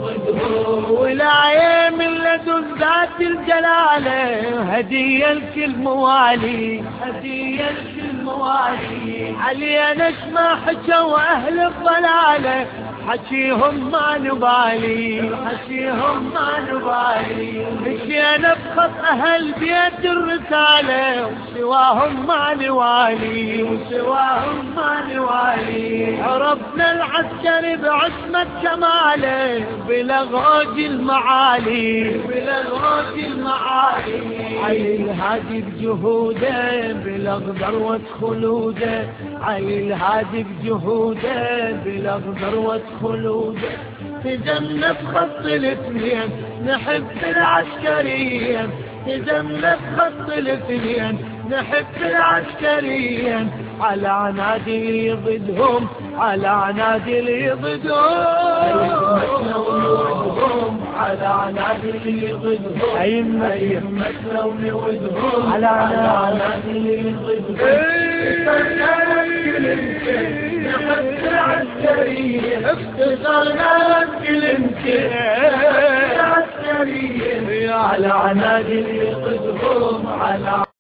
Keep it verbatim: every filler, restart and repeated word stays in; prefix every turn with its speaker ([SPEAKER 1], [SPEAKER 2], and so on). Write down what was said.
[SPEAKER 1] يضدهم، والعيم لدن ذات الجلالة هدية لكل موالي، هدية لكل موالي. علينا ما حكوا أهل الضلالة حكيهم ما نبالي، حكيهم ما نبالي. مشينا بخط أهل بيت الرسالة وسواهم ما نوالي، وسواهم ما نوالي. عرفنا العسكري بعصمة كماله بلغوج المعالي، بلغوج المعالي. علي الهادي بجهوده بلغ ذروة خلوده، علي الهادي بجهوده بلغ ذروة خلوده. تجنب خط الاثنين نحب العسكريين، تجنب خط الاثنين نحب العسكريين. على عنادي يضدهم، على عنادي يضدهم، على عنادي يضدهم. أئمة يهمتنا ونودهم، على عنادي يضدهم. نحب العسكريين، افتخرنا بكلمتين العسكريين. على عنادي يضدهم، على